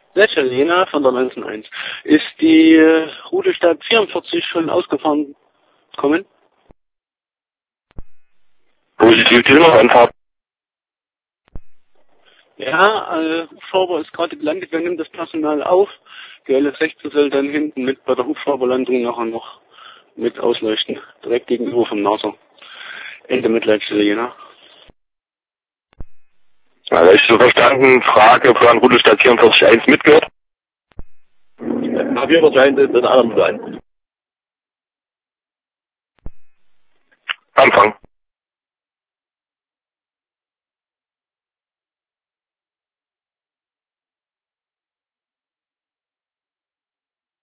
Letzte Jena von der 19.1. Ist die Route Stadt 44 schon ausgefahren kommen? Positiv, die noch Anfahrt. Ja, Hubschrauber ist gerade gelandet, wir nehmen das Personal auf. Die LF16 soll dann hinten mit bei der Hubschrauberlandung nachher noch mit ausleuchten. Direkt gegenüber vom NASA. Ende Mitleidstelle Jena. Ja, habe ich so verstanden, Frage von Route Stadt 44.1 mitgehört? Ja, wir wahrscheinlich den anderen sein. Anfang.